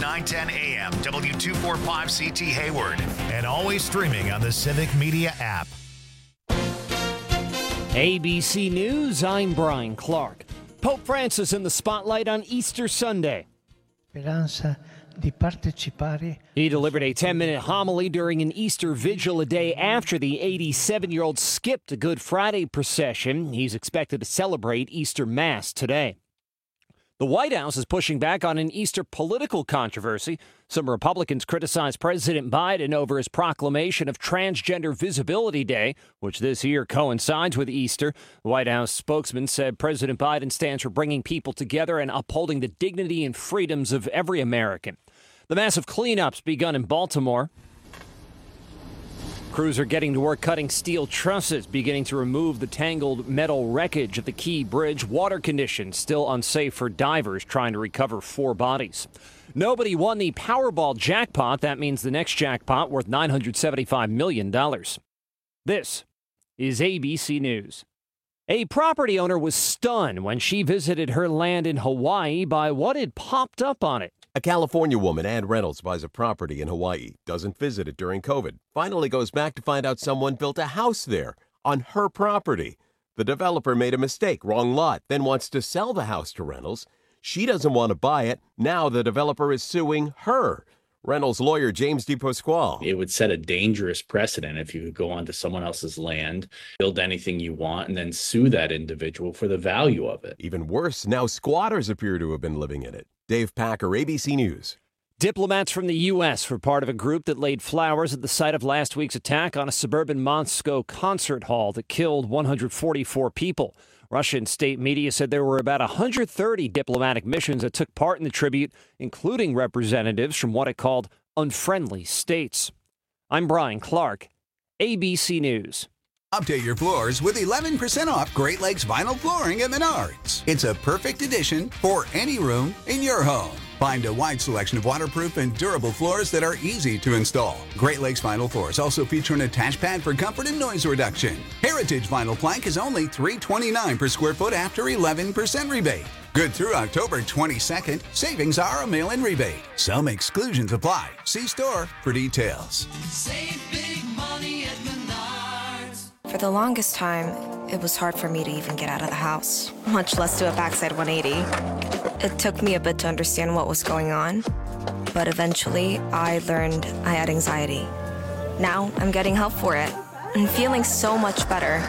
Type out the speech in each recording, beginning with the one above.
910 AM, W245CT Hayward. And always streaming on the Civic Media app. ABC News, I'm Brian Clark. Pope Francis in the spotlight on Easter Sunday. He delivered a 10-minute homily during an Easter vigil a day after the 87-year-old skipped a Good Friday procession. He's expected to celebrate Easter Mass today. The White House is pushing back on an Easter political controversy. Some Republicans criticized President Biden over his proclamation of Transgender Visibility Day, which this year coincides with Easter. The White House spokesman said President Biden stands for bringing people together and upholding the dignity and freedoms of every American. The massive cleanups begun in Baltimore. Crews are getting to work cutting steel trusses, beginning to remove the tangled metal wreckage of the Key Bridge. Water conditions still unsafe for divers trying to recover 4 bodies. Nobody won the Powerball jackpot. That means the next jackpot worth $975 million. This is ABC News. A property owner was stunned when she visited her land in Hawaii by what had popped up on it. A California woman, Ann Reynolds, buys a property in Hawaii, doesn't visit it during COVID, finally goes back to find out someone built a house there on her property. The developer made a mistake, wrong lot, then wants to sell the house to Reynolds. She doesn't want to buy it. Now the developer is suing her. Reynolds' lawyer, James DePasquale. It would set a dangerous precedent if you could go onto someone else's land, build anything you want, and then sue that individual for the value of it. Even worse, now squatters appear to have been living in it. Dave Packer, ABC News. Diplomats from the U.S. were part of a group that laid flowers at the site of last week's attack on a suburban Moscow concert hall that killed 144 people. Russian state media said there were about 130 diplomatic missions that took part in the tribute, including representatives from what it called unfriendly states. I'm Brian Clark, ABC News. Update your floors with 11% off Great Lakes Vinyl Flooring at Menards. It's a perfect addition for any room in your home. Find a wide selection of waterproof and durable floors that are easy to install. Great Lakes Vinyl Floors also feature an attached pad for comfort and noise reduction. Heritage Vinyl Plank is only $329 per square foot after 11% rebate. Good through October 22nd. Savings are a mail-in rebate. Some exclusions apply. See store for details. Save big money at Menards. For the longest time, it was hard for me to even get out of the house, much less do a backside 180. It took me a bit to understand what was going on, but eventually I learned I had anxiety. Now I'm getting help for it and feeling so much better.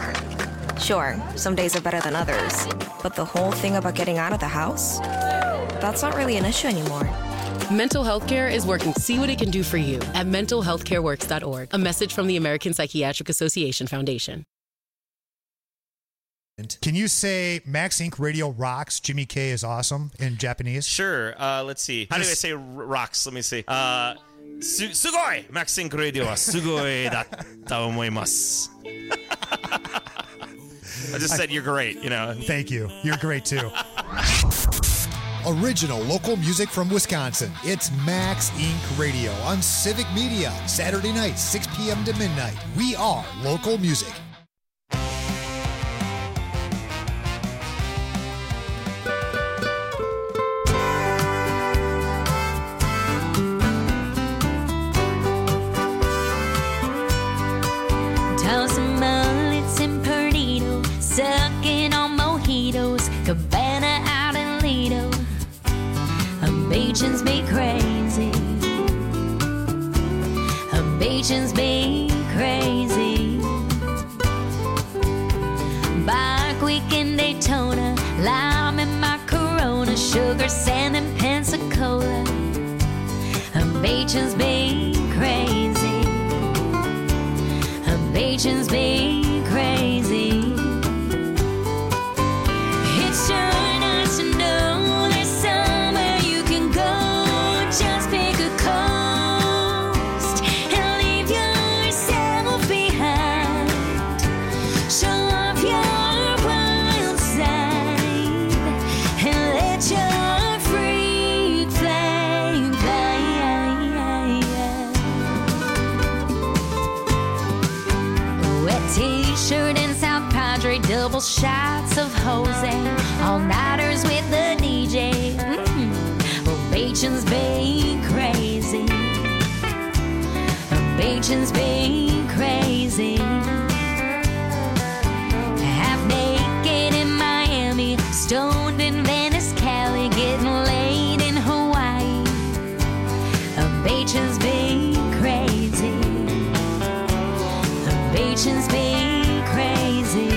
Sure, some days are better than others, but the whole thing about getting out of the house, that's not really an issue anymore. Mental health care is working to see what it can do for you at mentalhealthcareworks.org. A message from the American Psychiatric Association Foundation. Can you say Max Inc. Radio rocks, Jimmy K is awesome in Japanese? Sure. Let's see. How do I say rocks? Let me see. Sugoi! Max Inc. Radio wa sugoi datta omoimasu. I just said you're great, you know. Thank you. You're great, too. Original local music from Wisconsin. It's Max Inc. Radio on Civic Media. Saturday night, 6 p.m. to midnight. We are local music. Tossing mullets and Perdido, sucking on mojitos, Cabana out in Lido. Habations be crazy. Habations be crazy. Bike week in Daytona, lime in my Corona, sugar sand and Pensacola. Habations be crazy. Habations be crazy. It's sure nice to know there's somewhere you can go. Just pick a coast and leave yourself behind. Show off your wild side and let your freak flame fly. Wet t-shirt and South Padre, double shots of Jose, all-nighters with the DJ. Ovations be crazy. Beaches be crazy. Half naked in Miami, stoned in Venice, Cali, getting laid in Hawaii. Beaches be crazy. Beaches be crazy.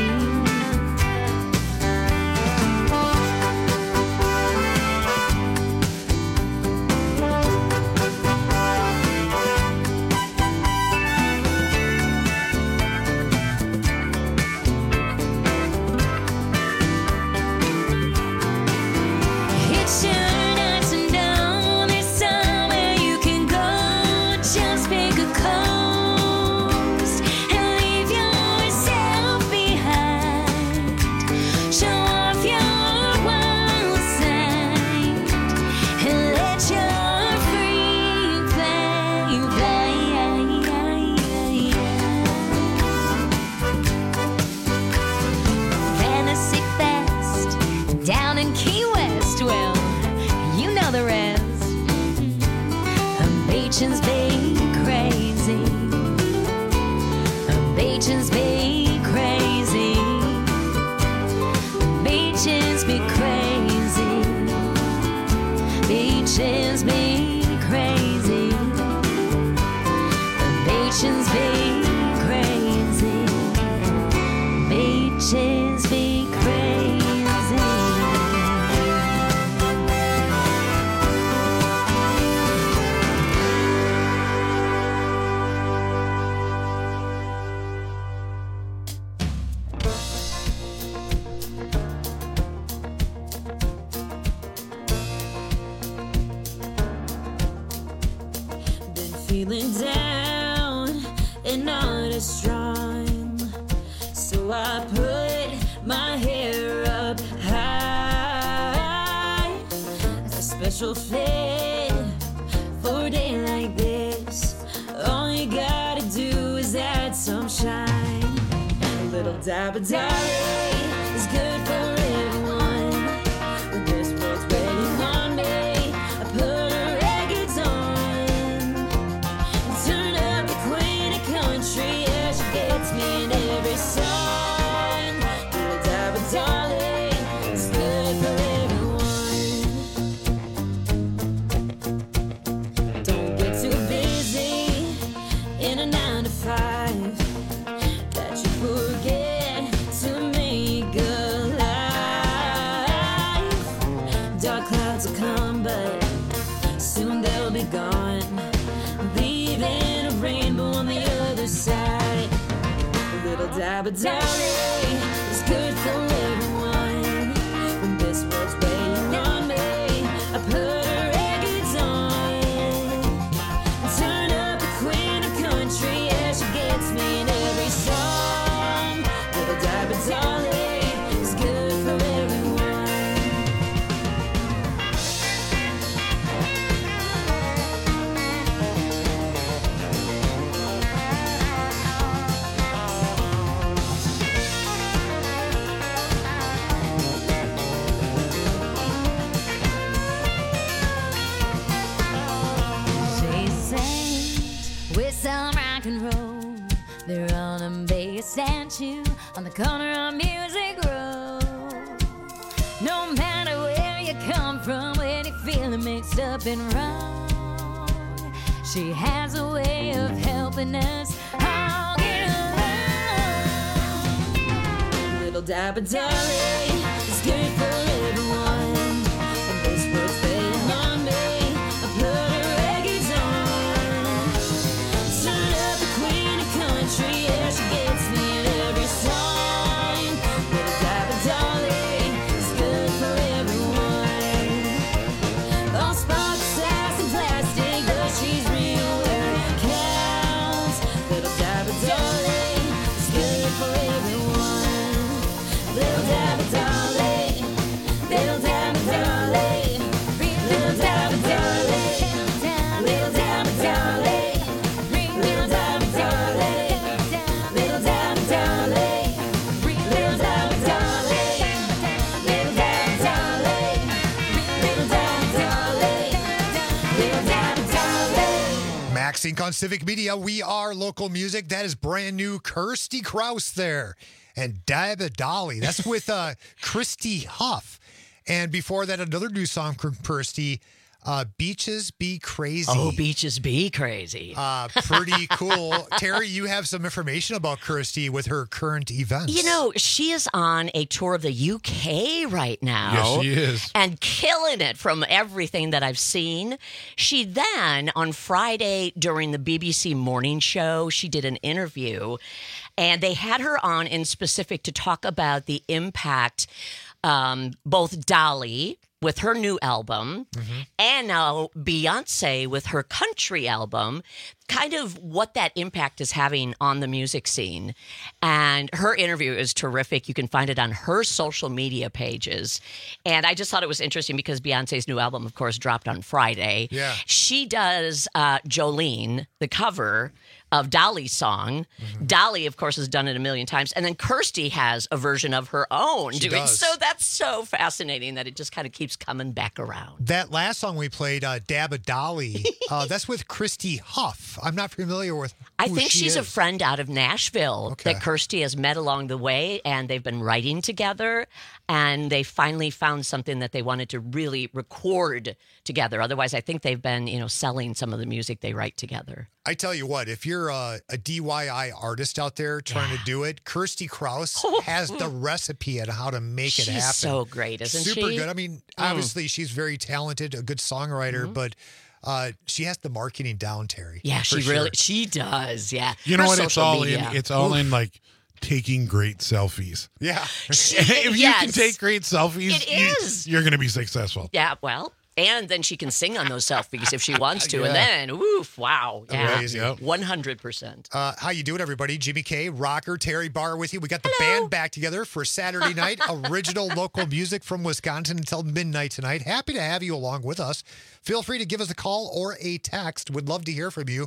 Beaches be crazy. Beaches be crazy. Beaches be crazy. Beaches be crazy. Beaches be crazy. Beaches be crazy. Feeling down and not as strong, so I put my hair up high. A special fit for a day like this. All you gotta do is add some shine. A little dab of Dolly is good for everyone. When this world's waiting on me, I put her records on. Turn up the Queen of Country, yeah, she gets me in every song. Little dab of Dolly, it's good for everyone. Don't get too busy in a 9 to 5 that you forget to make a life. Dark clouds will come, but soon they'll be gone. Leaving a rainbow on the other side. A little dab of Dolly is good for everyone. When this world's waiting on me, I put her records on. Turn up the Queen of Country, yeah, she gets me in every song. Little dab of Dolly is good for everyone. With some rock and roll, they're on a big statue on the corner of Music Road. No matter where you come from, when you're feeling mixed up and wrong, she has a way of helping us all get along. Little dab of Dolly is good for everyone. And this world's waiting on me, I put her records on. Turn up the Queen of Country, yeah, she gets me in every song. Little dab of Dolly is good for everyone. All sparkles, sass, and plastic, but she's real where it counts. Little dab of Dolly is good for everyone. Little dab of Dolly. Max Inc. on Civic Media. We are local music. That is brand new Kirsty Krause there. And Dabba Dolly. That's with Christy Huff. And before that, another new song from Kirsty, Beaches Be Crazy. Oh, Beaches Be Crazy. Pretty cool. Terry, you have some information about Kirsty with her current events. You know, she is on a tour of the UK right now. Yes, she is. And killing it from everything that I've seen. She then, on Friday during the BBC morning show, she did an interview. And they had her on in specific to talk about the impact both Dolly with her new album and now Beyonce with her country album, kind of what that impact is having on the music scene. And her interview is terrific. You can find it on her social media pages. And I just thought it was interesting because Beyonce's new album, of course, dropped on Friday. Yeah. She does Jolene, the cover of Dolly's song. Dolly, of course, has done it a million times. And then Kirsty has a version of her own She doing. does. So that's so fascinating that it just kind of keeps coming back around. That last song we played, Dabba Dolly, that's with Christy Huff. I'm not familiar with I who think she she's is. a friend out of Nashville that Kirsty has met along the way, and they've been writing together, and they finally found something that they wanted to really record together. Otherwise, I think they've been, selling some of the music they write together. I tell you what, if you're a DIY artist out there trying to do it, Kirsty Krause has the recipe on how to make it She's happen. so great, isn't Super she? good. I mean, obviously she's very talented, a good songwriter, but she has the marketing down, Terry. Yeah, for she does. Yeah. You know Her what? It's social all media. in. It's all in like taking great selfies. Yeah. If you can take great selfies, It is. you're going to be successful. Yeah, well, and then she can sing on those selfies if she wants to. Yeah. And then, oof, wow. Yeah, Amazing. 100%. How you doing, everybody? Jimmy K, Rocker, Terry Barr with you. We got the band back together for Saturday night. Original local music from Wisconsin until midnight tonight. Happy to have you along with us. Feel free to give us a call or a text. Would love to hear from you.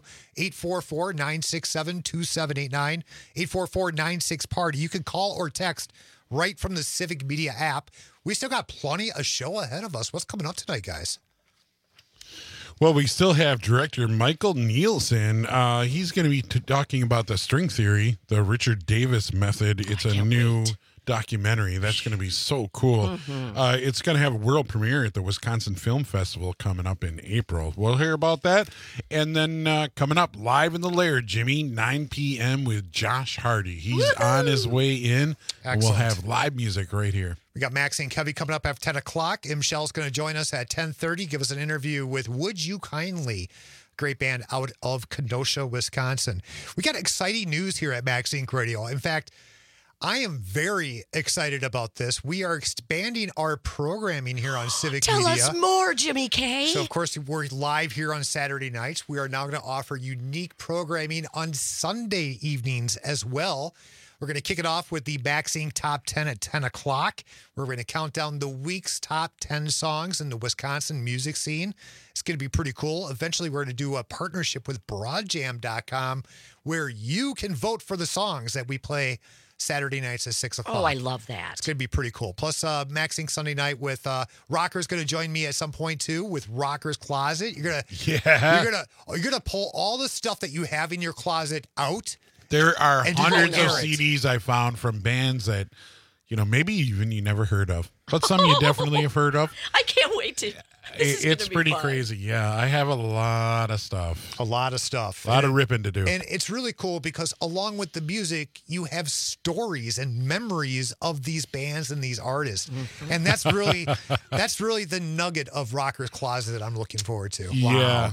844-967-2789. 844-96-PARTY. You can call or text right from the Civic Media app. We still got plenty of show ahead of us. What's coming up tonight, guys? Well, we still have director Michael Nielsen. He's going to be talking about the string theory, the Richard Davis method. It's a new documentary. That's going to be so cool. It's going to have a world premiere at the Wisconsin Film Festival coming up in April. We'll hear about that. And then coming up live in the Laird, Jimmy, 9 p.m. with Josh Hardy. He's on his way in. And we'll have live music right here. We got Max and Kevy coming up after 10 o'clock. M. Shell's going to join us at 10:30, give us an interview with Would You Kindly, great band out of Kenosha, Wisconsin. We got exciting news here at Max Inc. Radio. In fact, I am very excited about this. We are expanding our programming here on Civic Tell Media. us more, Jimmy K. So, of course, we're live here on Saturday nights. We are now going to offer unique programming on Sunday evenings as well. We're going to kick it off with the Max Inc. Top 10 at 10 o'clock. We're going to count down the week's top 10 songs in the Wisconsin music scene. It's going to be pretty cool. Eventually, we're going to do a partnership with BroadJam.com where you can vote for the songs that we play Saturday nights at 6 o'clock. Oh, I love that. It's going to be pretty cool. Plus, Max Inc. Sunday night with Rocker's going to join me at some point too with Rocker's Closet. You're gonna pull all the stuff that you have in your closet out. There are and hundreds of air it. CDs I found from bands that, maybe even you never heard of, but some you definitely have heard of. I can't wait to. It's pretty crazy. Yeah, I have a lot of stuff. A lot of stuff. A lot of ripping to do. And it's really cool because along with the music, you have stories and memories of these bands and these artists. And that's really the nugget of Rocker's Closet that I'm looking forward to. Yeah.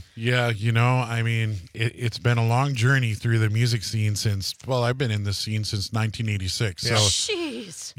It's been a long journey through the music scene I've been in the scene since 1986. Yeah. So, jeez.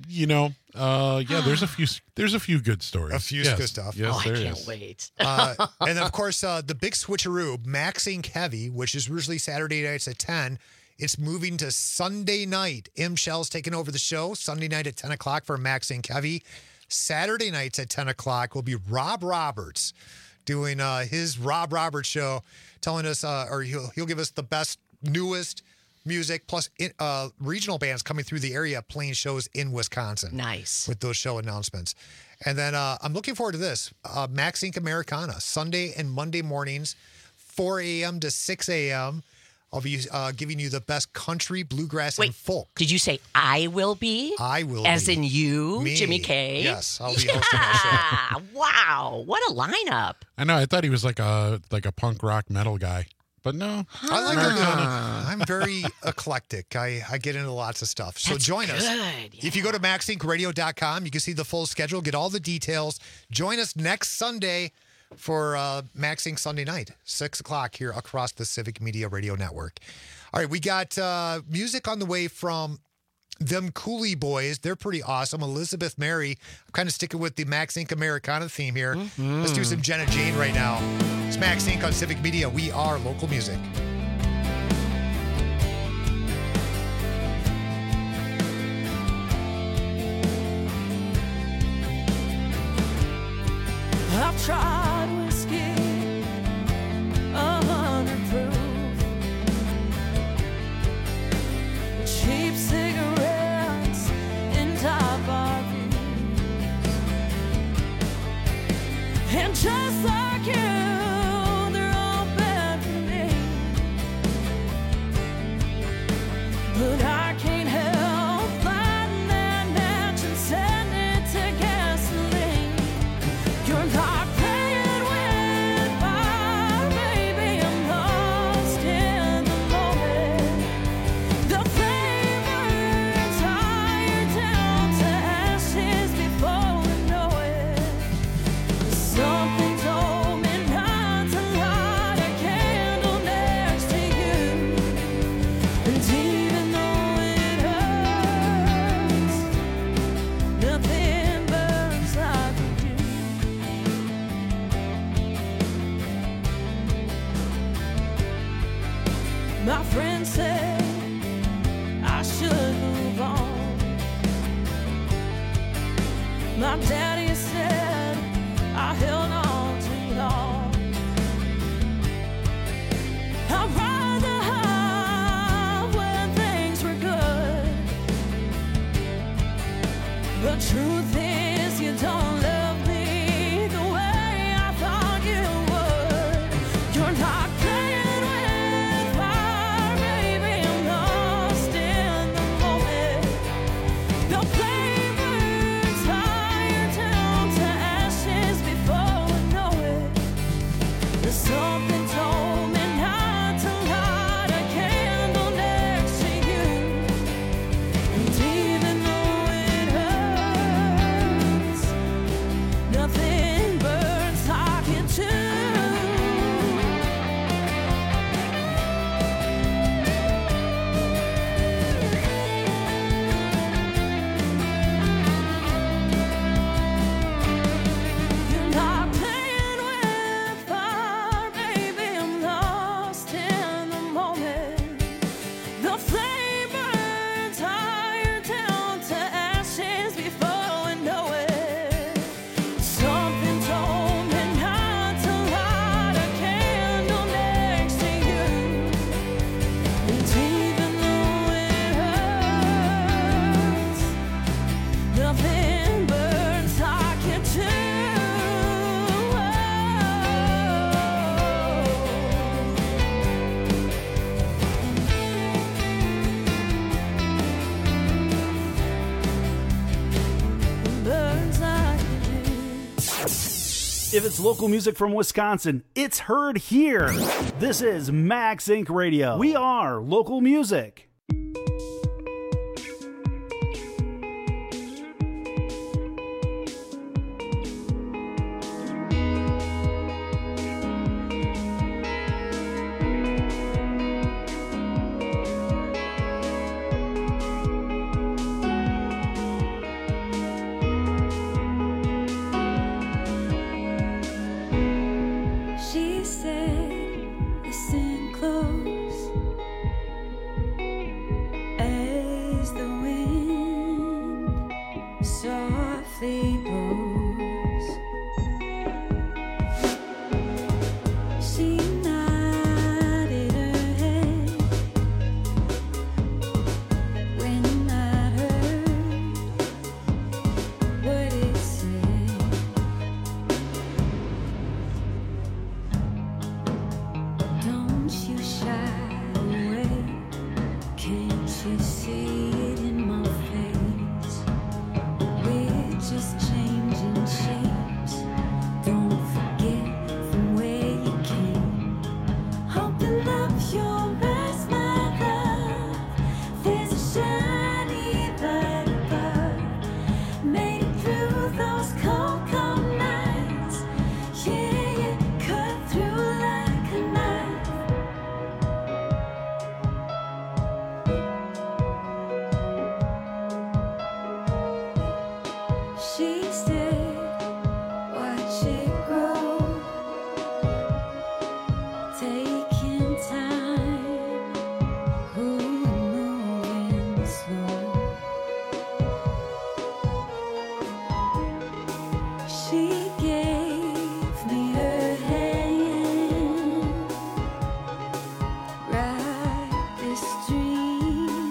there's a few good stories. A few good stuff. Yes, I there can't is. wait. And of course, the big switcheroo, Max Inc. Heavy, which is usually Saturday nights at 10. It's moving to Sunday night. M. Shell's taking over the show. Sunday night at 10 o'clock for Max Inc. Heavy. Saturday nights at 10 o'clock will be Rob Roberts doing his Rob Roberts show, telling us, or he'll give us the best, newest music, plus regional bands coming through the area playing shows in Wisconsin. Nice. With those show announcements. And then I'm looking forward to this. Max Inc. Americana, Sunday and Monday mornings, 4 a.m. to 6 a.m. I'll be giving you the best country, bluegrass, and folk. Did you say I will be? I will As be. in you, Me. Jimmy K? Yes, I'll be hosting that show. Wow, what a lineup. I know. I thought he was like a punk rock metal guy, but no. I like it. I'm very eclectic. I get into lots of stuff. So That's join us. good, If you go to maxinkradio.com, you can see the full schedule, get all the details. Join us next Sunday for Max Inc. Sunday night, 6 o'clock here across the Civic Media Radio Network. All right, we got music on the way from them Cooley Boys. They're pretty awesome. Elizabeth Mary. I'm kind of sticking with the Max Inc. Americana theme here. Let's do some Jenna Jane right now. It's Max Inc. on Civic Media. We are local music. I've tried whiskey, 100 proof, cheap cigarettes in top RVs, and just like you, they're all bad for me. But I can't help lighting that match and setting it to gasoline. You're not playing with fire, baby. I'm lost in the moment. The flavor's higher down to ashes before we know it. Something told me not to light a candle next to you. And even though it hurts, nothing burns like you do. My friend said I should move on. My daddy said I held on too long. I'd rather have when things were good. But truth is, you don't love me the way I thought you would. You're not playing with fire, baby. I'm lost in the moment. The flavor's higher down to ashes before we know it. There's something told me not to light a candle next to you. And even though it hurts, nothing burns like it do. You're not playing with fire, baby. I'm lost in the moment. The flame burns higher down to ashes before we know it. Something told me not to light a candle next to you. And even though it hurts, nothing burns like it do. Burns like it do. If it's local music from Wisconsin, it's heard here. This is Max Inc. Radio. We are local music. She said, listen close as the wind softly blows. She nodded her head when I heard what it said. Don't you shy away. Can't you see it in my face? We're just changing shapes. Don't forget from where you came. Open up your eyes, my love. There's a shiny light above. Made it through those cold, cold nights. Yeah, you cut through like a knife. She said, watch it grow. Taking time, moving slow. She gave me her hand. Write this dream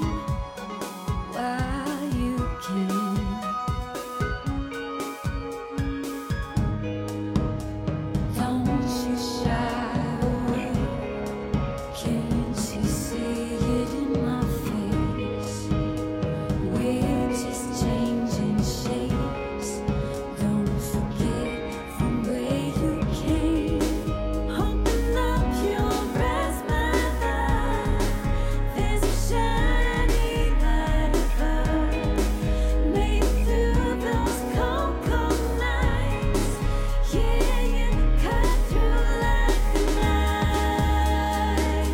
while you can. Don't you shy away. Can't you see it in my face? We're just changing shapes. Don't forget from where you came. Open up your eyes, my love. There's a shiny light above. Made it through those cold, cold nights. Yeah, you cut through like a knife.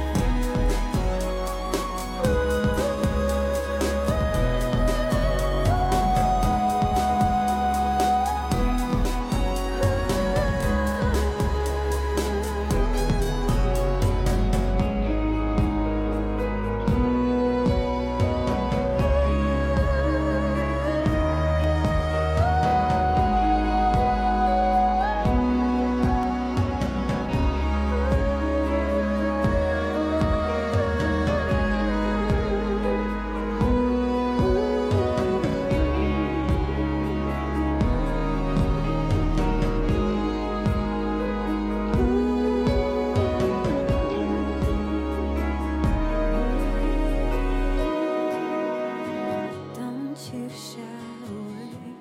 Don't you shy away.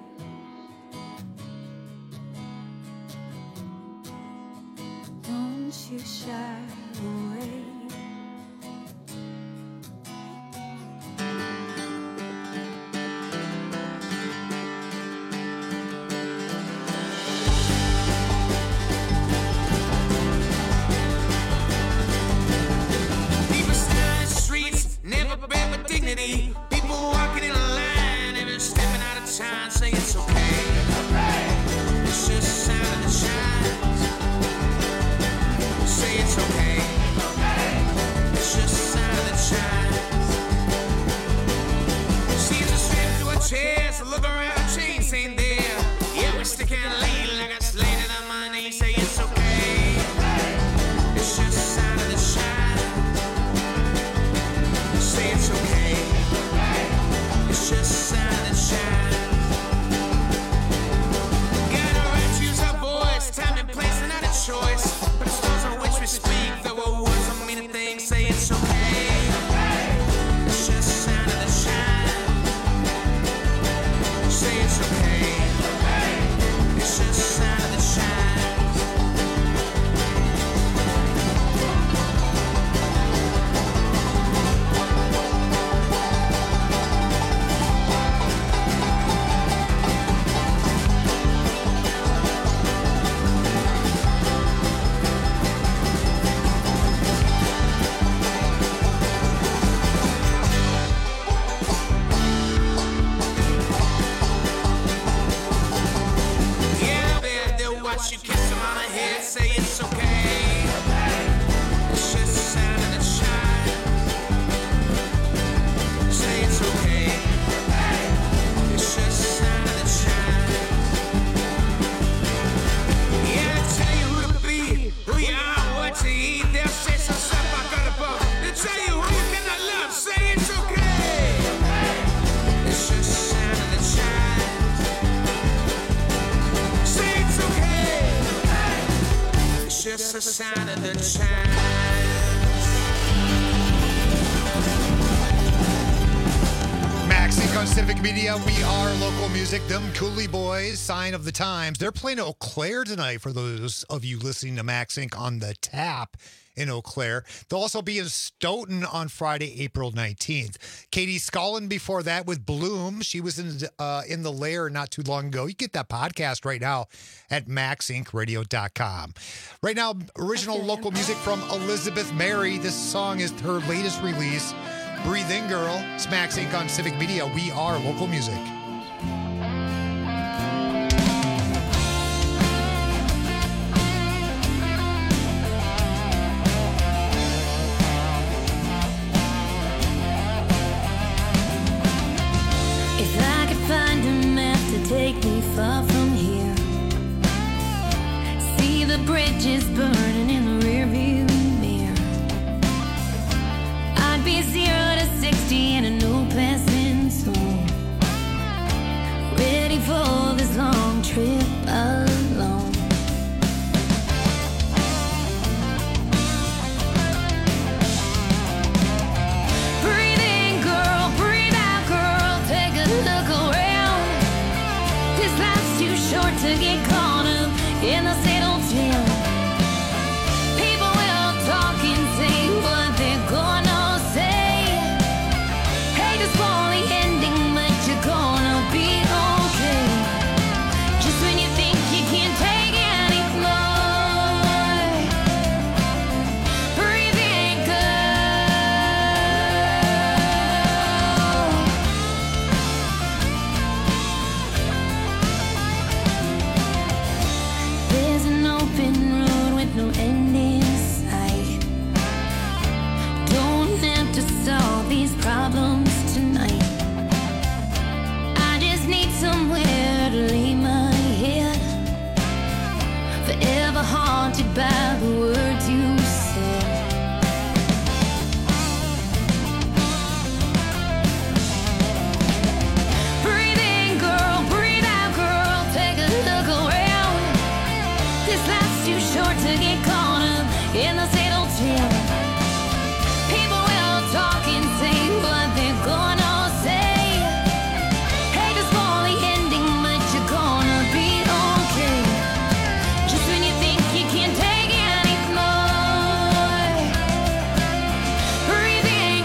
Don't you shy away. People stand in the streets, never been with dignity. People walking in a line, never stepping out of time, saying it's okay. It's just a sign of the shines. Say it's okay. It's just a sign of the shines. Seems to slip through our chairs, look around, chains ain't there. Yeah, we stick and lean like I slayed it on my knee. Say it's okay. It's just a sign of the shine. Say it's okay. It's just a sign of the shine. Got a right to use our voice, time and place, and not a choice. But it's those on which we speak, though our words don't mean a thing. Say it's okay. It's just a sign of the shine. Say it's okay. It's just a sign of the shine. Yeah, babe, they'll watch you kiss them on the head. Say it's okay. It's just a sign of the shine. Say it's okay. It's just a sign of the shine. Yeah, they'll tell you who to be, who you are, what to eat. They'll say some stuff I got above. They'll tell you who you cannot love. Say it's okay. It's just a sign of the shine. Say it's okay. It's just a sign of the shine. Sync on Civic Media. We are local music. Them Cooley Boys, sign of the times. They're playing Eau Claire tonight for those of you listening to Max Sync on the tap in Eau Claire. They'll also be in Stoughton on Friday, April 19th. Katie Scullin before that with Bloom. She was in the Lair not too long ago. You get that podcast right now at maxincradio.com. Right now, original local music from Elizabeth Mary. This song is her latest release. Breathe In Girl. It's Max Inc. on Civic Media. We are local music. If I could find a map to take me far from here, see the bridges burning in the rearview mirror, I'd be 0 to 60 in a no passing zone, ready for this long trip alone. Breathe in, girl, breathe out, girl, take a look around. This life's too short to get caught up in the same old town. People will talk and say what they're gonna say. Hate to spoil the ending, but you're gonna be okay. Just when you think you can't take any more, breathe in, there's an open road with no end in sight. Don't have to solve these problems tonight. I just need somewhere to lay my head, forever haunted by the words you said. Breathe in, girl, breathe out, girl, take a look around. This life's too short to get caught up in the same old town. People will talk and say what they're gonna say. Hate to spoil the ending, but you're gonna be okay. Just when you think you can't take any more, breathe in,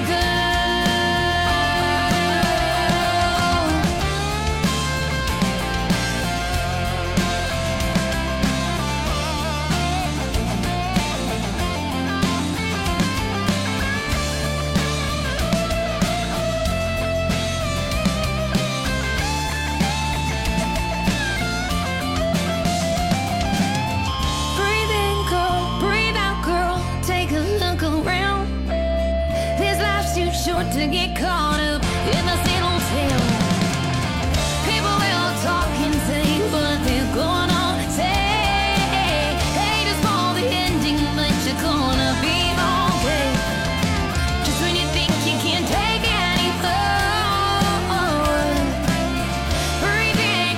breathe in, girl, breathe out, girl, take a look around. This life's too short to get caught up in the same old town. People will talk and say what they're gonna say. Hate to spoil the ending, but you're gonna be okay. Just when you think you can't take any more, breathe in,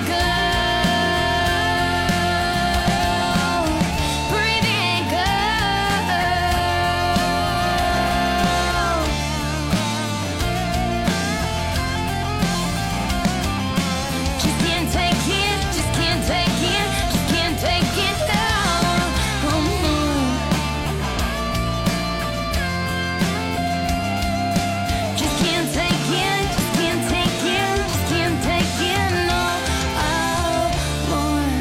girl, breathe in, girl. Just can't take it, just can't take it, just can't take it down. Just can't take it, just can't take it, just can't take it no more.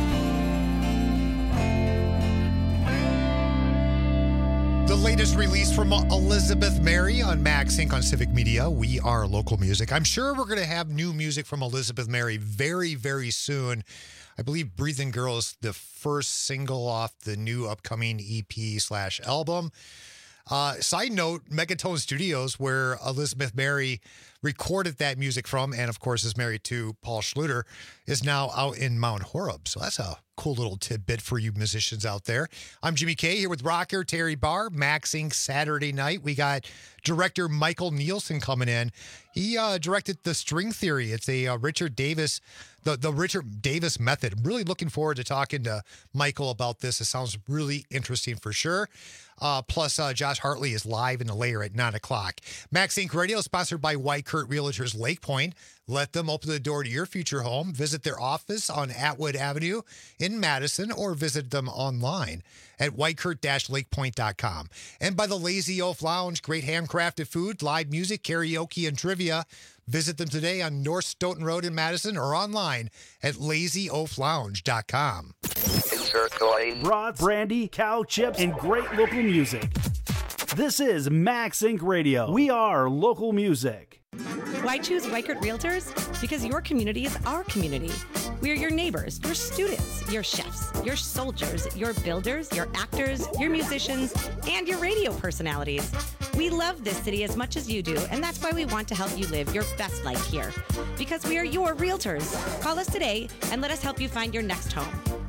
The latest release from Elizabeth Mary on Max Inc. on Civic Media. We are local music. I'm sure we're going to have new music from Elizabeth Mary very, very soon. I believe Breathing Girl is the first single off the new upcoming EP/album. Side note, Megatone Studios, where Elizabeth Mary recorded that music from, and of course is married to Paul Schluter, is now out in Mount Horeb. So that's a cool little tidbit for you musicians out there. I'm Jimmy K here with rocker Terry Barr, Max Inc. Saturday night. We got director Michael Nielsen coming in. He directed The String Theory. It's a Richard Davis, the Richard Davis method. I'm really looking forward to talking to Michael about this. It sounds really interesting for sure. Plus, Josh Hartley is live in the layer at 9 o'clock. Max Inc. Radio is sponsored by White Kurt Realtors Lake Point. Let them open the door to your future home. Visit their office on Atwood Avenue in Madison or visit them online at whitekurt-lakepoint.com. And by the Lazy Oaf Lounge, great handcrafted food, live music, karaoke, and trivia. Visit them today on North Stoughton Road in Madison or online at lazyoaflounge.com. Broad, brandy, cow chips, and great local music. This is Max Inc. Radio. We are local music. Why choose White Kurt Realtors? Because your community is our community. We are your neighbors, your students, your chefs, your soldiers, your builders, your actors, your musicians, and your radio personalities. We love this city as much as you do, and that's why we want to help you live your best life here. Because we are your realtors. Call us today and let us help you find your next home.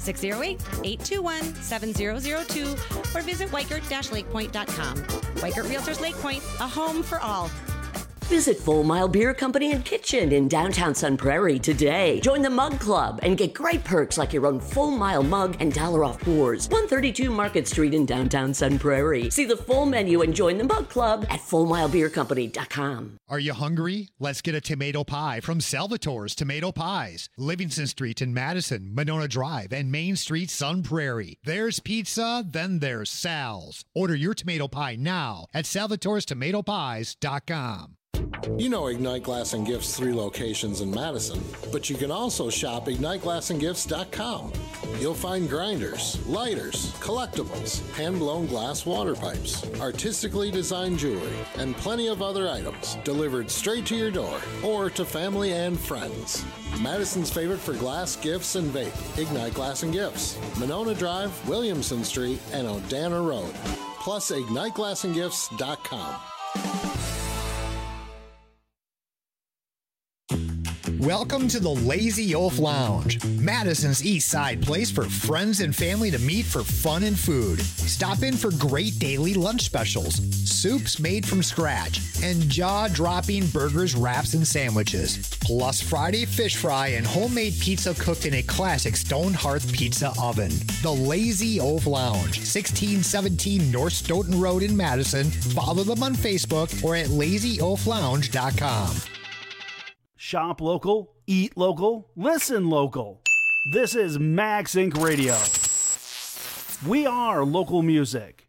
608-821-7002 or visit whitekurt-lakepoint.com. White Kurt Realtors Lake Point, a home for all. Visit Full Mile Beer Company and Kitchen in downtown Sun Prairie today. Join the Mug Club and get great perks like your own Full Mile mug and $1 off pours. 132 Market Street in downtown Sun Prairie. See the full menu and join the Mug Club at fullmilebeercompany.com. Are you hungry? Let's get a tomato pie from Salvatore's Tomato Pies. Livingston Street in Madison, Monona Drive, and Main Street, Sun Prairie. There's pizza, then there's Sal's. Order your tomato pie now at salvatorestomatopies.com. You know Ignite Glass and Gifts 3 locations in Madison, but you can also shop IgniteGlassandGifts.com. You'll find grinders, lighters, collectibles, hand-blown glass water pipes, artistically designed jewelry, and plenty of other items delivered straight to your door or to family and friends. Madison's favorite for glass, gifts, and vape, Ignite Glass and Gifts, Monona Drive, Williamson Street, and Odana Road. Plus IgniteGlassandGifts.com. Welcome to the Lazy Oaf Lounge, Madison's East Side place for friends and family to meet for fun and food. Stop in for great daily lunch specials, soups made from scratch, and jaw-dropping burgers, wraps, and sandwiches. Plus Friday fish fry and homemade pizza cooked in a classic stone hearth pizza oven. The Lazy Oaf Lounge, 1617 North Stoughton Road in Madison. Follow them on Facebook or at lazyoaflounge.com. Shop local, eat local, listen local. This is Max Inc. Radio. We are local music.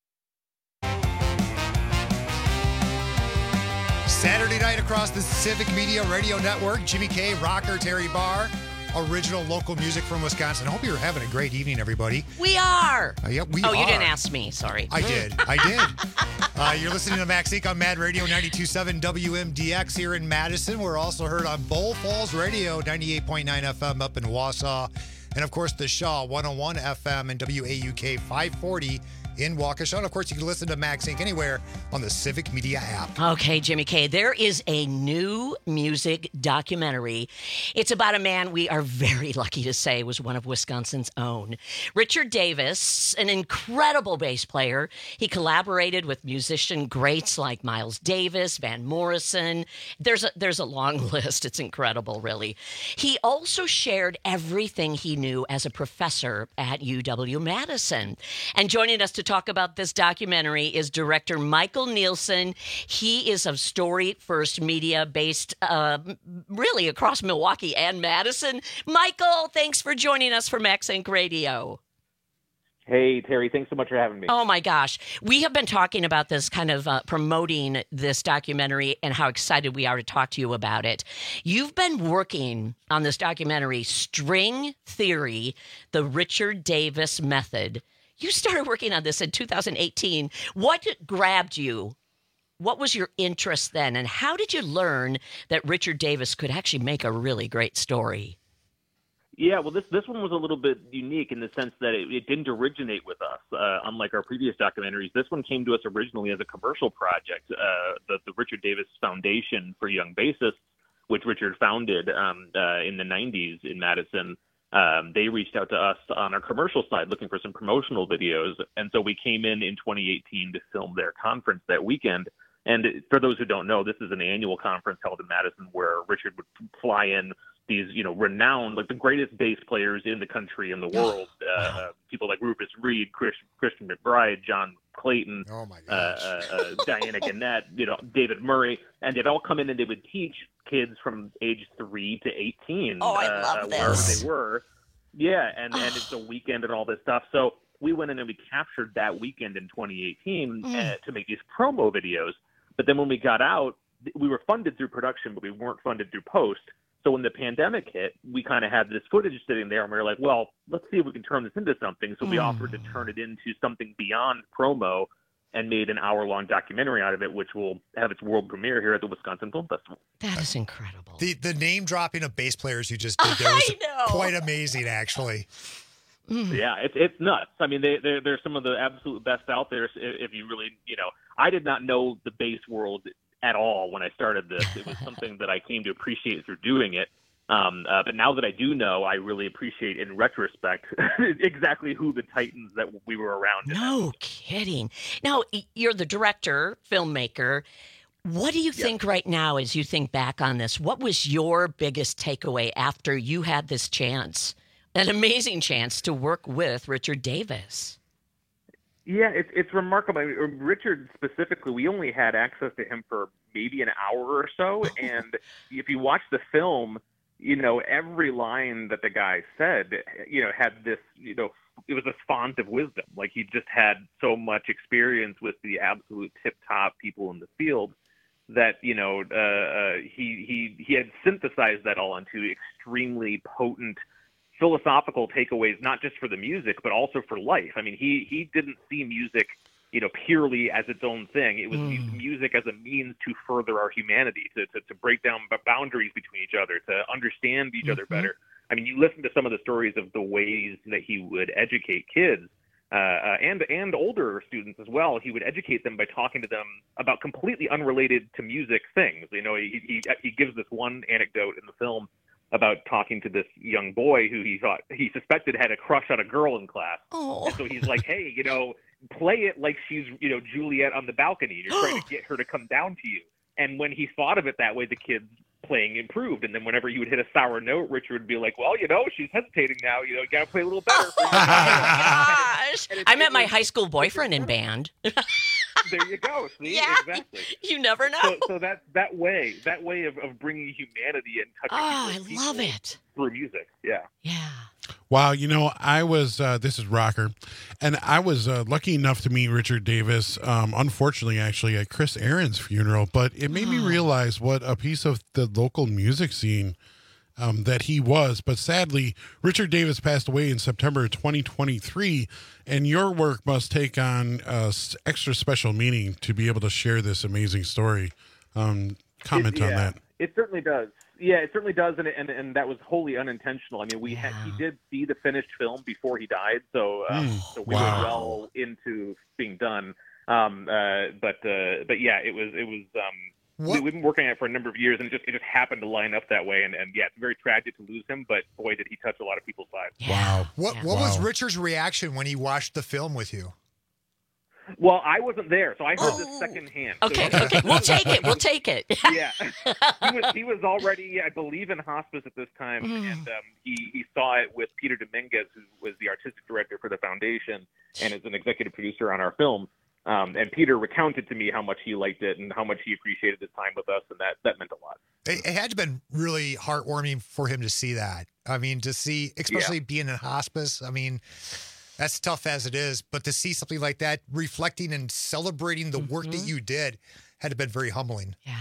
Saturday night across the Civic Media Radio Network. Jimmy K, rocker Terry Barr, original local music from Wisconsin. I hope you're having a great evening, everybody. We are. Yeah, we are. Oh, you didn't ask me. Sorry. I did. You're listening to Max Inc. on Mad Radio 92.7 WMDX here in Madison. We're also heard on Bull Falls Radio 98.9 FM up in Wausau. And, of course, the Shaw 101 FM and WAUK 540 in Waukesha. And, of course, you can listen to Max Inc. anywhere on the Civic Media app. Okay, Jimmy K, there is a new music documentary. It's about a man we are very lucky to say was one of Wisconsin's own. Richard Davis, an incredible bass player. He collaborated with musician greats like Miles Davis, Van Morrison. There's a long list. It's incredible, really. He also shared everything he knew as a professor at UW-Madison. And joining us to talk about this documentary is director Michael Nielsen. He is of Story First Media, based really across Milwaukee and Madison. Michael, thanks for joining us for Max Inc. Radio. Hey, Terry, thanks so much for having me. Oh, my gosh. We have been talking about this, kind of promoting this documentary and how excited we are to talk to you about it. You've been working on this documentary, String Theory, the Richard Davis Method. You started working on this in 2018. What grabbed you? What was your interest then? And how did you learn that Richard Davis could actually make a really great story? Yeah, well, this one was a little bit unique in the sense that it didn't originate with us. Unlike our previous documentaries, this one came to us originally as a commercial project, the Richard Davis Foundation for Young Bassists, which Richard founded in the 90s in Madison. they reached out to us on our commercial side looking for some promotional videos. And so we came in 2018 to film their conference that weekend. And for those who don't know, this is an annual conference held in Madison where Richard would fly in these, renowned, like the greatest bass players in the country and the world. People like Rufus Reid, Christian McBride, John Clayton, Diana Gannett, David Murray, and they'd all come in and they would teach kids from age 3 to 18. Oh, I love wherever this. they were. Yeah, and it's a weekend and all this stuff. So we went in and we captured that weekend in 2018 to make these promo videos. But then when we got out, we were funded through production, but we weren't funded through post. So when the pandemic hit, we kind of had this footage sitting there, and we were like, well, let's see if we can turn this into something. So we offered to turn it into something beyond promo and made an hour-long documentary out of it, which will have its world premiere here at the Wisconsin Film Festival. That is incredible. The name dropping of bass players you just did there was quite amazing, actually. Yeah, it's nuts. I mean, they're some of the absolute best out there. If you really, I did not know the bass world at all when I started this. It was something that I came to appreciate through doing it. But now that I do know, I really appreciate in retrospect exactly who the titans that we were around. No kidding. Now, you're the director, filmmaker. What do you think right now as you think back on this? What was your biggest takeaway after you had this chance, an amazing chance to work with Richard Davis? Yeah, it's remarkable. I mean, Richard specifically, we only had access to him for maybe an hour or so. And if you watch the film, every line that the guy said, had this, it was a font of wisdom. Like he just had so much experience with the absolute tip-top people in the field that, he had synthesized that all into extremely potent philosophical takeaways, not just for the music, but also for life. I mean, he didn't see music, purely as its own thing. It was music as a means to further our humanity, to break down boundaries between each other, to understand each other better. I mean, you listen to some of the stories of the ways that he would educate kids, and older students as well. He would educate them by talking to them about completely unrelated to music things. He gives this one anecdote in the film about talking to this young boy who he suspected had a crush on a girl in class. Oh. And so he's like, hey, play it like she's, Juliet on the balcony. You're trying to get her to come down to you. And when he thought of it that way, the kid's playing improved. And then whenever you would hit a sour note, Richard would be like, well, she's hesitating now. You got to play a little better. Gosh. I met my high school boyfriend in band. There you go. See, yeah, exactly. You never know. So that way of bringing humanity and touching. I love it through music. Yeah. Yeah. Wow, I was, this is Rocker, and I was lucky enough to meet Richard Davis, unfortunately, actually, at Chris Aaron's funeral, but it made me realize what a piece of the local music scene that he was. But sadly, Richard Davis passed away in September 2023, and your work must take on extra special meaning to be able to share this amazing story. Comment on that. It certainly does. Yeah, it certainly does, and that was wholly unintentional. I mean, he did see the finished film before he died, so we were well into being done. But yeah, it was. We've been working on it for a number of years, and it just happened to line up that way. And yeah, it's very tragic to lose him, but boy, did he touch a lot of people's lives. Wow. What was Richard's reaction when he watched the film with you? Well, I wasn't there, so I heard this secondhand. Okay, we'll take it. Yeah, he was already, I believe, in hospice at this time, and he saw it with Peter Dominguez, who was the artistic director for the foundation and is an executive producer on our film. And Peter recounted to me how much he liked it and how much he appreciated his time with us, and that meant a lot. It had to have been really heartwarming for him to see that. I mean, to see, especially being in hospice, I mean, that's tough as it is, but to see something like that reflecting and celebrating the work that you did had to have been very humbling. Yeah.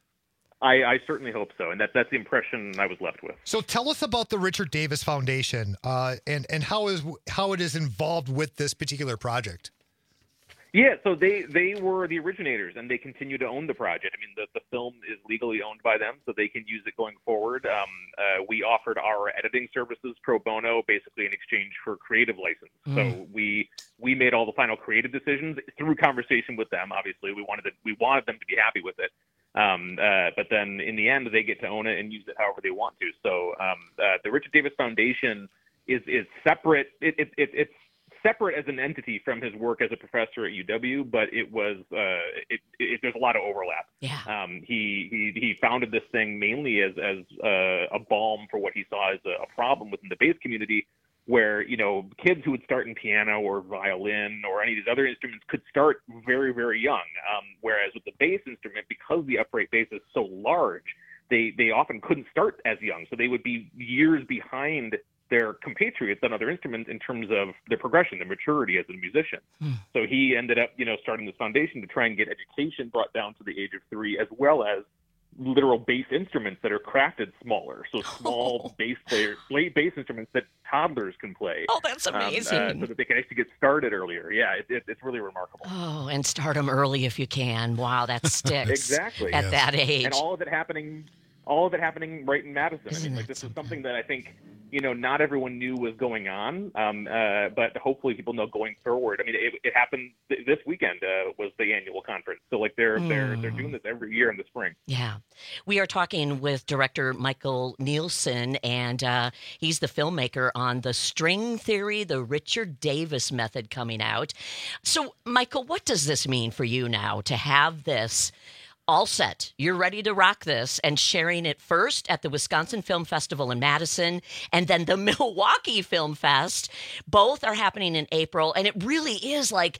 I certainly hope so, and that's the impression I was left with. So tell us about the Richard Davis Foundation and how it is involved with this particular project. Yeah, so they were the originators, and they continue to own the project. I mean, the film is legally owned by them, so they can use it going forward. We offered our editing services pro bono, basically in exchange for creative license. So we made all the final creative decisions through conversation with them. Obviously, we wanted them to be happy with it. But then in the end, they get to own it and use it however they want to. So the Richard Davis Foundation is separate. It's separate as an entity from his work as a professor at UW, but it was there's a lot of overlap. Yeah. He founded this thing mainly as a balm for what he saw as a problem within the bass community, where, you know, kids who would start in piano or violin or any of these other instruments could start very, very young. Whereas with the bass instrument, because the upright bass is so large, they often couldn't start as young. So they would be years behind their compatriots on other instruments in terms of their progression, their maturity as a musician. So he ended up, you know, starting this foundation to try and get education brought down to the age of 3, as well as literal bass instruments that are crafted smaller. So small bass instruments that toddlers can play. Oh, that's amazing. So that they can actually get started earlier. Yeah, it's really remarkable. Oh, and start them early if you can. Wow, that sticks. Exactly. At that age. And all of it happening right in Madison. I mean, like, this is something that I think, you know, not everyone knew was going on, but hopefully people know going forward. I mean, it happened this weekend was the annual conference. So like they're doing this every year in the spring. Yeah. We are talking with director Michael Nielsen, and he's the filmmaker on The String Theory, the Richard Davis Method, coming out. So, Michael, what does this mean for you now to have this all set? You're ready to rock this, and sharing it first at the Wisconsin Film Festival in Madison and then the Milwaukee Film Fest. Both are happening in April, and it really is like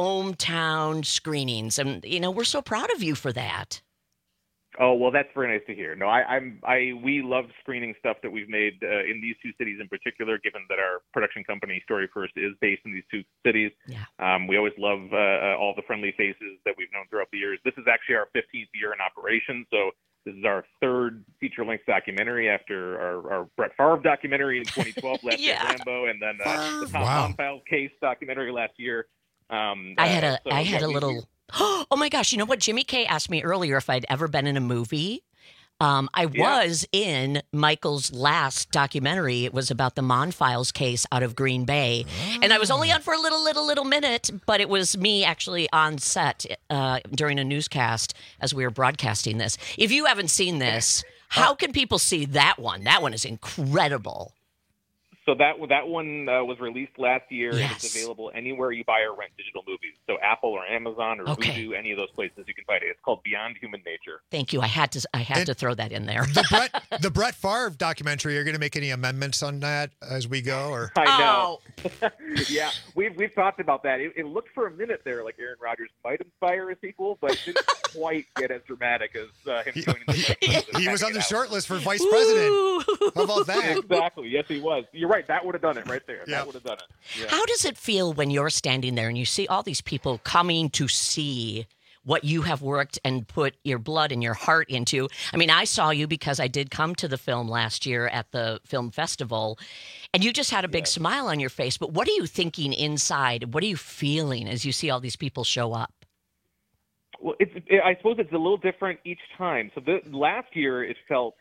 hometown screenings. And, you know, we're so proud of you for that. Oh, well, that's very nice to hear. No, we love screening stuff that we've made in these two cities in particular, given that our production company, Story First, is based in these two cities. Yeah. We always love all the friendly faces that we've known throughout the years. This is actually our 15th year in operation, so this is our third feature-length documentary after our Brett Favre documentary in 2012, last year Rambo, and then the Tom Monfiles case documentary last year. I had a little... Oh my gosh, you know what? Jimmy K asked me earlier if I'd ever been in a movie. I was in Michael's last documentary. It was about the Monfiles case out of Green Bay. And I was only on for a little minute, but it was me actually on set during a newscast as we were broadcasting this. If you haven't seen this, how can people see that one? That one is incredible. So that one was released last year, and it's available anywhere you buy or rent digital movies. So Apple or Amazon or Vudu, any of those places you can find it. It's called Beyond Human Nature. Thank you. I had to throw that in there. The Brett Favre documentary. Are you going to make any amendments on that as we go? Or I know. Yeah, we've talked about that. It looked for a minute there like Aaron Rodgers might inspire a sequel, but didn't quite get as dramatic as him joining the He was on the short list for vice president. How about that? Exactly. Yes, he was. You're right. That would have done it right there. Yeah. That would have done it. Yeah. How does it feel when you're standing there and you see all these people coming to see what you have worked and put your blood and your heart into? I mean, I saw you because I did come to the film last year at the film festival, and you just had a big smile on your face. But what are you thinking inside? What are you feeling as you see all these people show up? Well, I suppose it's a little different each time. So last year it felt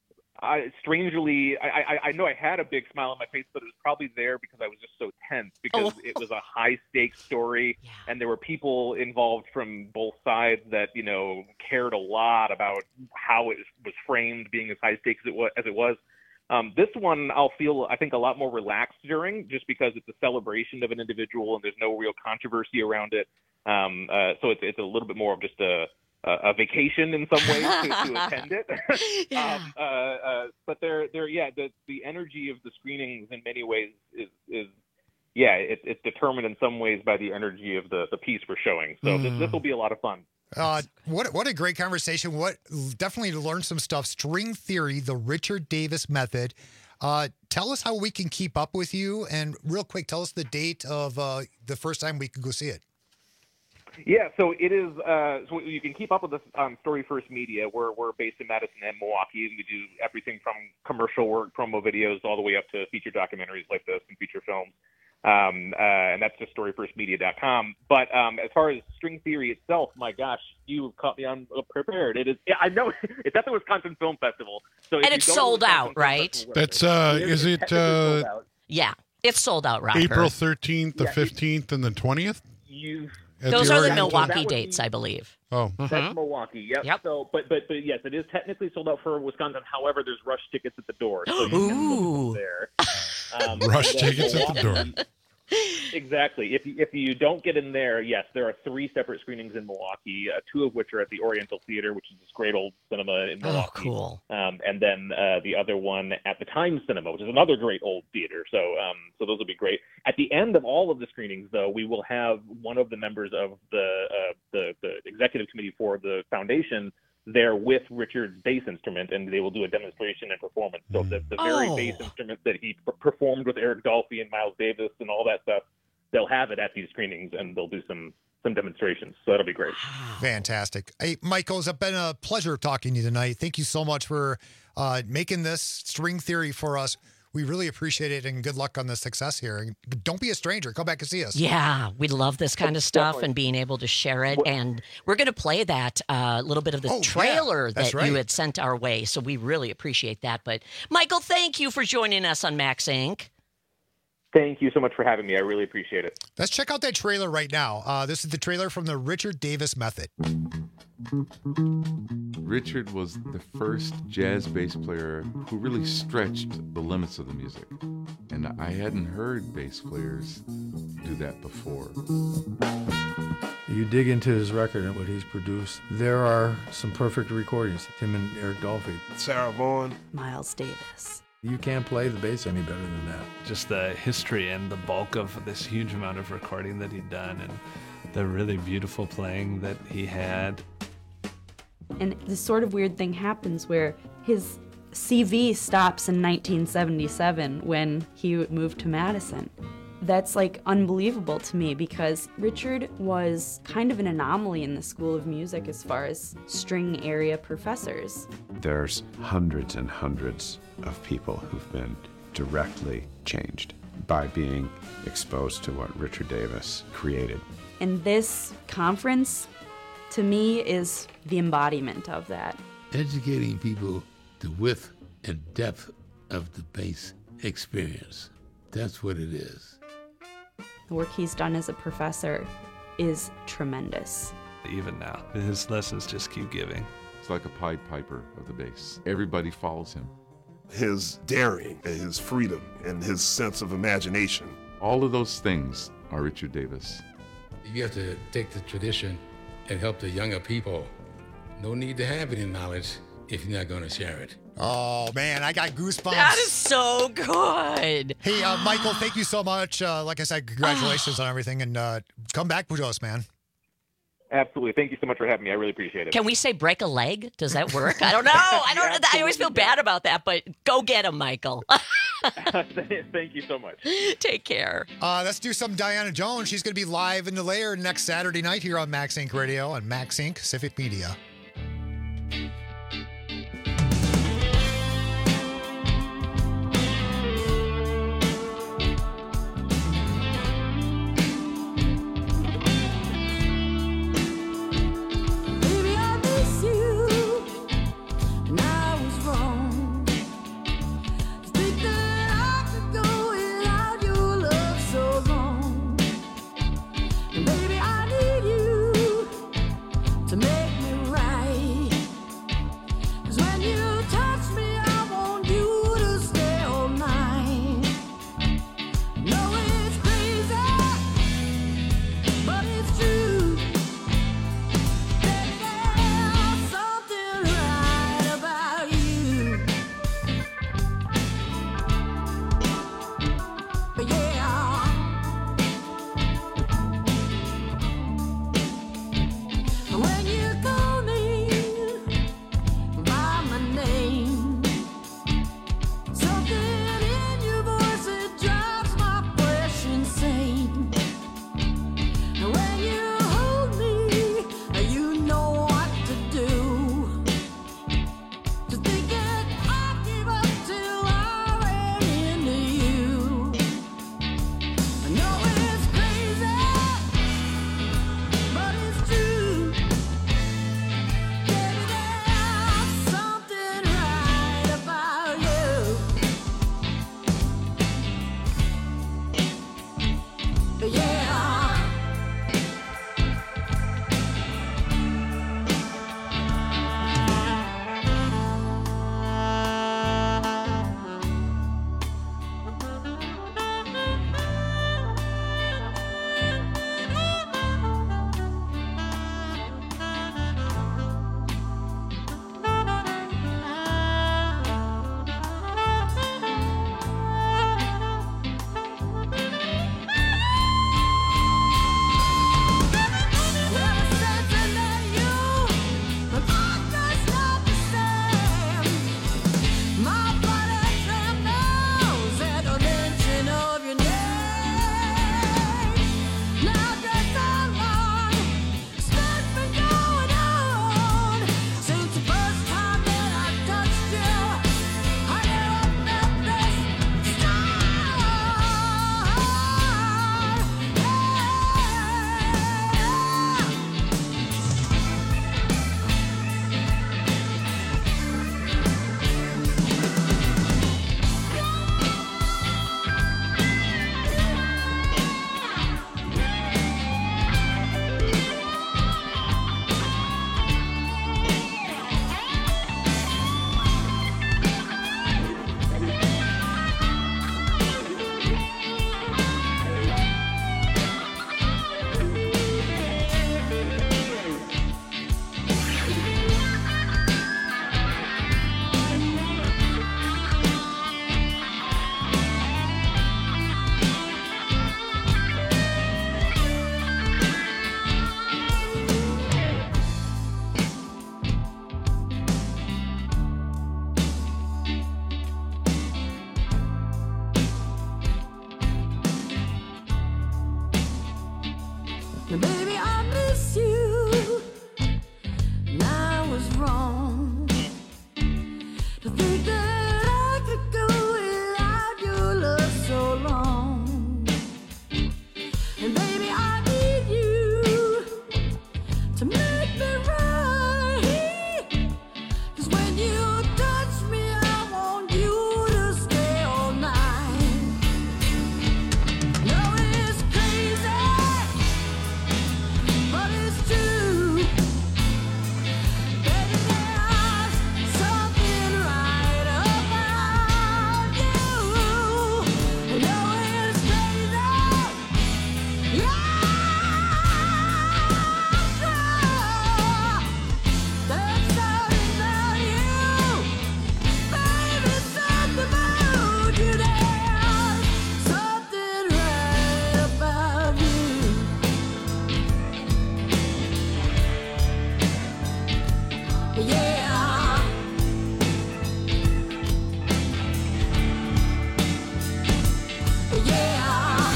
strangely, I know I had a big smile on my face, but it was probably there because I was just so tense because it was a high stakes story, and there were people involved from both sides that, you know, cared a lot about how it was framed, being as high stakes as it was. This one I'll feel, I think, a lot more relaxed during, just because it's a celebration of an individual and there's no real controversy around it. So it's a little bit more of just a vacation in some ways to attend it. But the energy of the screenings in many ways is it's determined in some ways by the energy of the piece we're showing. So this will be a lot of fun. What a great conversation. Definitely to learn some stuff. String Theory, the Richard Davis Method. Tell us how we can keep up with you, and real quick, tell us the date of the first time we can go see it. Yeah, so it is. So you can keep up with us on Story First Media. We're based in Madison and Milwaukee, and we do everything from commercial work, promo videos, all the way up to feature documentaries like this and feature films. And that's just StoryFirstMedia.com. But as far as String Theory itself, my gosh, you caught me unprepared. It is. Yeah, I know it's at the Wisconsin Film Festival. So and it's sold out, right? That's is it? Yeah, it's sold out. Rocker. April 13th, the 15th, and the 20th. Those are the Oriental? Milwaukee dates, I believe. Oh, That's Milwaukee. Yep. So, but yes, it is technically sold out for Wisconsin. However, there's rush tickets at the door, so you can look there. Rush tickets at the door. Exactly. If you don't get in there, yes, there are 3 separate screenings in Milwaukee, 2 of which are at the Oriental Theater, which is this great old cinema in Milwaukee. Oh, cool. And then the other one at the Times Cinema, which is another great old theater. So those will be great. At the end of all of the screenings, though, we will have one of the members of the executive committee for the foundation there with Richard's bass instrument, and they will do a demonstration and performance. So the very bass instrument that he performed with Eric Dolphy and Miles Davis and all that stuff, they'll have it at these screenings, and they'll do some demonstrations. So that'll be great. Fantastic. Hey, Michael, it's been a pleasure talking to you tonight. Thank you so much for making this string theory for us. We really appreciate it, and good luck on the success here. And don't be a stranger. Come back and see us. Yeah, we love this kind of stuff and being able to share it. And we're going to play that little bit of the trailer that you had sent our way. So we really appreciate that. But Michael, thank you for joining us on Max Inc. Thank you so much for having me. I really appreciate it. Let's check out that trailer right now. This is the trailer from the Richard Davis Method. Richard was the first jazz bass player who really stretched the limits of the music. And I hadn't heard bass players do that before. You dig into his record and what he's produced, there are some perfect recordings. Him and Eric Dolphy. Sarah Vaughan. Miles Davis. You can't play the bass any better than that. Just the history and the bulk of this huge amount of recording that he'd done and the really beautiful playing that he had. And this sort of weird thing happens where his CV stops in 1977 when he moved to Madison. That's like unbelievable to me because Richard was kind of an anomaly in the School of Music as far as string area professors. There's hundreds and hundreds of people who've been directly changed by being exposed to what Richard Davis created. And this conference, to me, is the embodiment of that. Educating people the width and depth of the bass experience. That's what it is. The work he's done as a professor is tremendous. Even now, his lessons just keep giving. It's like a Pied Piper of the bass. Everybody follows him. His daring and his freedom and his sense of imagination. All of those things are Richard Davis. You have to take the tradition and help the younger people. No need to have any knowledge if you're not going to share it. Oh, man, I got goosebumps. That is so good. Hey, Michael, thank you so much. Like I said, congratulations on everything, and come back with us, man. Absolutely. Thank you so much for having me. I really appreciate it. Can we say break a leg? Does that work? I don't know. I always feel bad about that, but go get him, Michael. Thank you so much. Take care. Let's do some Diana Jones. She's going to be live in the Lair next Saturday night here on Max Inc. Radio and Max Inc. Civic Media. Baby, I need you to make me right. to make me right. 'Cause when you touch me, I want you to stay all night. No, it's crazy, but it's true. Baby, there's something right about you. No, it's crazy, yeah. There's something about you, baby, something about you. There's something right about you. Yeah. Yeah.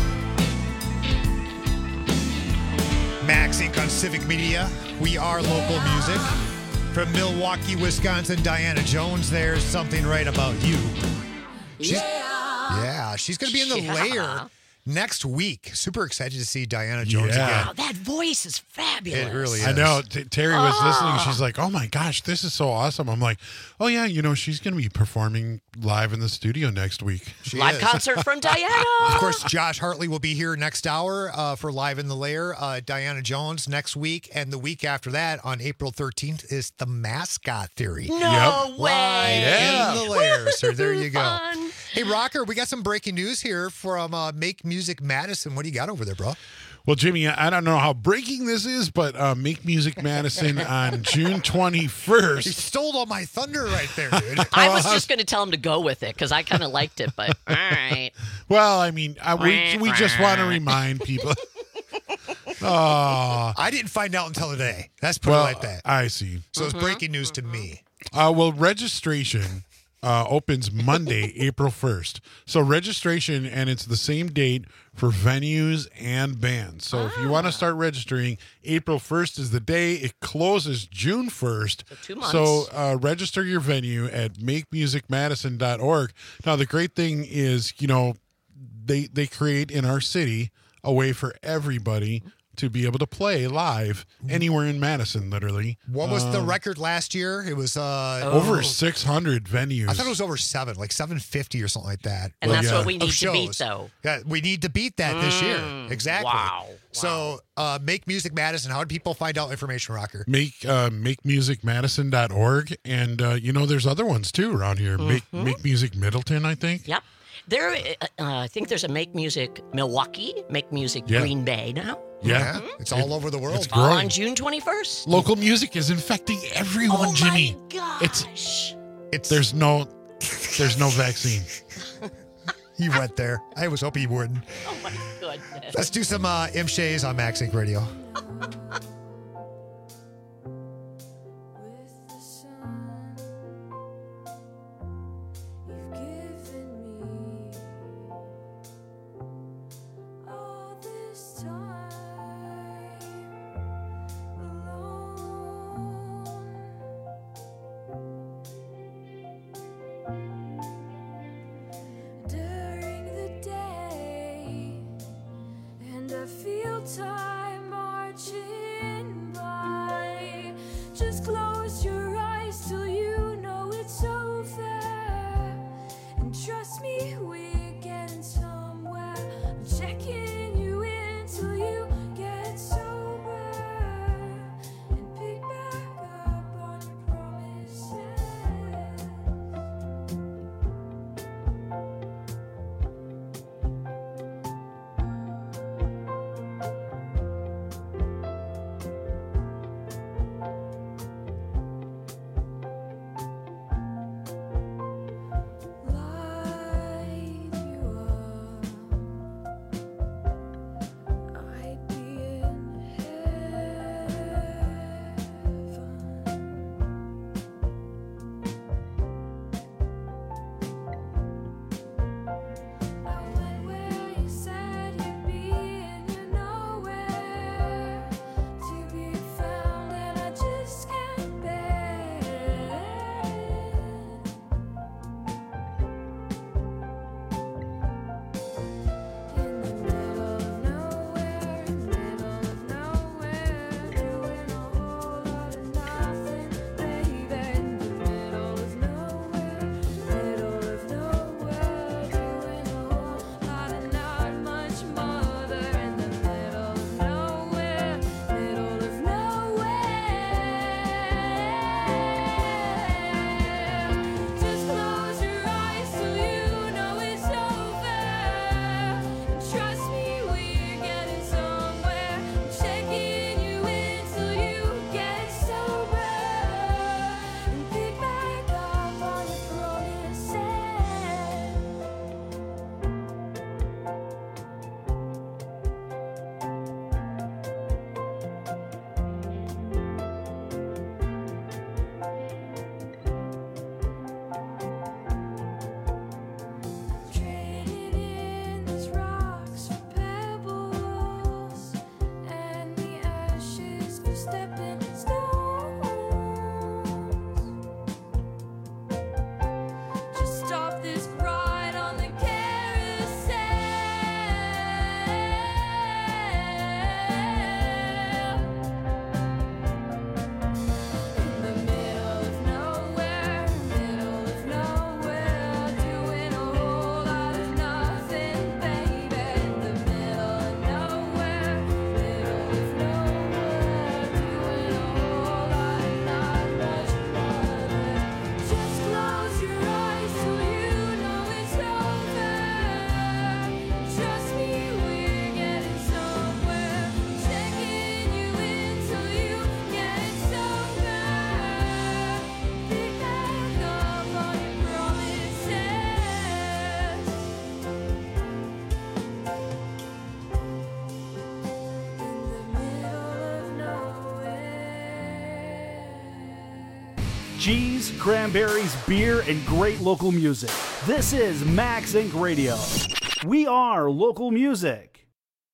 Max Inc. on Civic Media. We are local music. From Milwaukee, Wisconsin, Diana Jones. There's something right about you. She's going to be in the Yeah. layer next week. Super excited to see Diana Jones Yeah. again. Wow, that voice is fabulous. It really is. I know. Terry was listening. She's like, "Oh my gosh, this is so awesome!" I'm like, "Oh yeah, she's going to be performing live in the studio next week." She Live is. concert from Diana. Of course, Josh Hartley will be here next hour for Live in the Lair. Diana Jones next week. And the week after that, on April 13th, is the Mascot Theory. No way. Live in the Lair. So there you go. Fun. Hey, Rocker, we got some breaking news here from Make Music Madison. What do you got over there, bro? Well, Jimmy, I don't know how breaking this is, but Make Music Madison on June 21st. You stole all my thunder right there, dude. I was just going to tell him to go with it because I kind of liked it, but all right. Well, I mean, we just want to remind people. I didn't find out until today. Let's put it like that. I see. So it's breaking news to me. Well, registration opens Monday, April 1st. So registration, and it's the same date for venues and bands. So if you want to start registering, April 1st is the day. It closes June 1st. So 2 months. So register your venue at makemusicmadison.org. Now, the great thing is, they create in our city a way for everybody to be able to play live anywhere in Madison, literally. What was the record last year? It was over 600 venues. I thought it was over 7, like 750 or something like that. And that's yeah. what we need Of to beat, shows. though. Yeah, we need to beat that this year. Exactly. Wow. So, Make Music Madison. How do people find out information, Rocker? Makemusicmadison.org. And, there's other ones, too, around here. Make Music Middleton, I think. Yep. There, I think there's a Make Music Milwaukee, Make Music Yeah. Green Bay now. Yeah. It's all over the world. It's All growing. on June 21st. Local music is infecting everyone, Oh Jimmy. my gosh. There's no vaccine. You went there. I was hoping you wouldn't. Oh my goodness. Let's do some M. Shays on Max Inc. Radio. During the day, and I feel time marching cheese, cranberries, beer, and great local music. This is Max Inc. Radio. We are local music.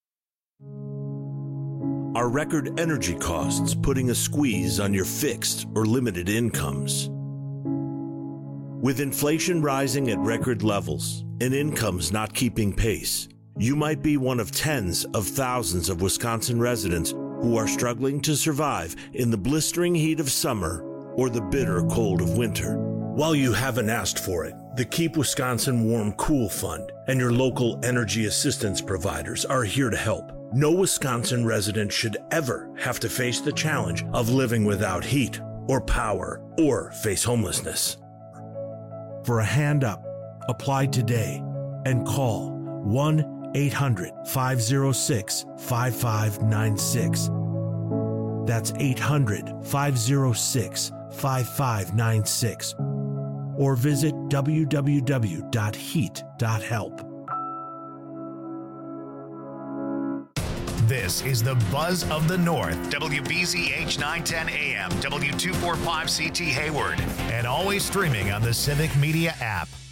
Are record energy costs putting a squeeze on your fixed or limited incomes? With inflation rising at record levels and incomes not keeping pace, you might be one of tens of thousands of Wisconsin residents who are struggling to survive in the blistering heat of summer or the bitter cold of winter. While you haven't asked for it, the Keep Wisconsin Warm Cool Fund and your local energy assistance providers are here to help. No Wisconsin resident should ever have to face the challenge of living without heat or power or face homelessness. For a hand up, apply today and call 1-800-506-5596. That's 800-506-5596. Or visit www.heat.help. This is the Buzz of the North, WBZH 910 AM, W245CT Hayward, and always streaming on the Civic Media app.